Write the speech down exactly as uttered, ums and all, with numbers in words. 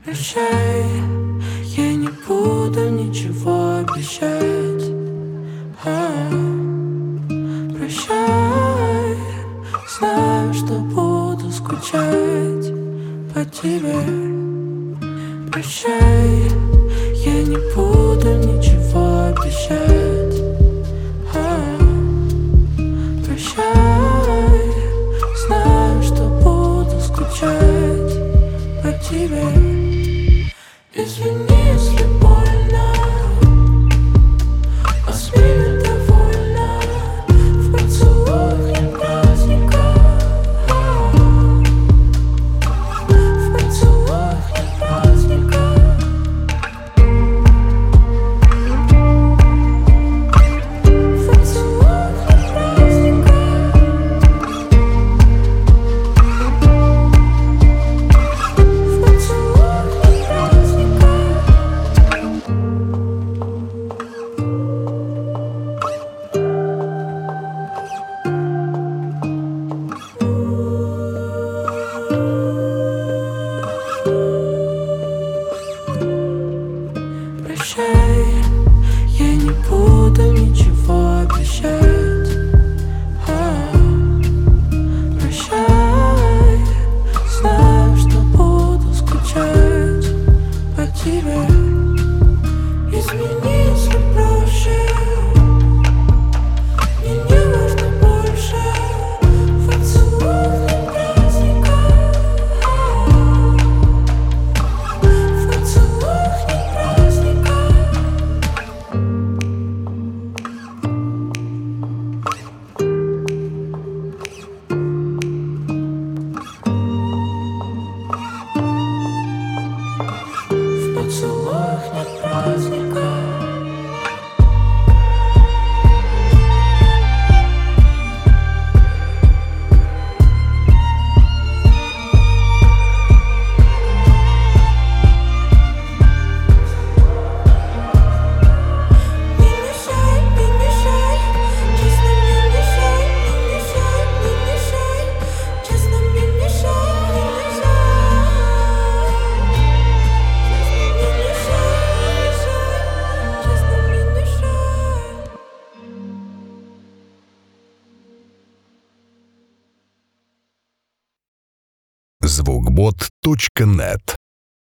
Прощай, я не буду ничего обещать. а, Прощай, знаю, что буду скучать по тебе. Прощай, я не буду ничего обещать. а, Прощай, знаю, что буду скучать по тебе. Извини, если больно, посмею довольно в поцелуях не праздника. В поцелуях не праздника. В поцелуях не праздника. В поцелуях не праздника. Прощай, я не буду ничего обещать. а, Прощай, знаю, что буду скучать по тебе. Измени, если проще, мне не важно больше. В поцелуях не праздника. В поцелуях не праздника. В поцелуях нет праздника. Не мешай, не мешай, честно не мешай, не мешай, не мешай, честно не мешай, не мешай. Не мешай, честно не мешай. звукбот точка нет